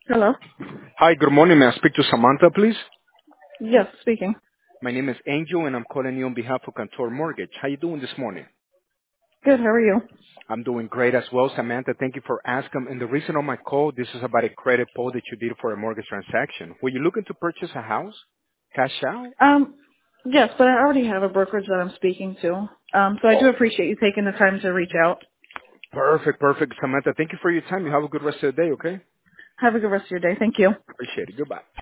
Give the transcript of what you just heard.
Hello? Hi, good morning. May I speak to Samantha, please? Yes, speaking. My name is Angel, and I'm calling you on behalf of Cantor Mortgage. How you doing this morning? Good, how are you? I'm doing great as well, Samantha. Thank you for asking. And the reason of my call, this is about a credit pull that you did for a mortgage transaction. Were you looking to purchase a house? Cash out? Um, yes, but I already have a brokerage that I'm speaking to. So I do Oh, appreciate you taking the time to reach out. perfect, perfect. Samantha, thank you for your time. You have a good rest of the day, okay? Have a good rest of your day. Thank you. Appreciate it. Goodbye.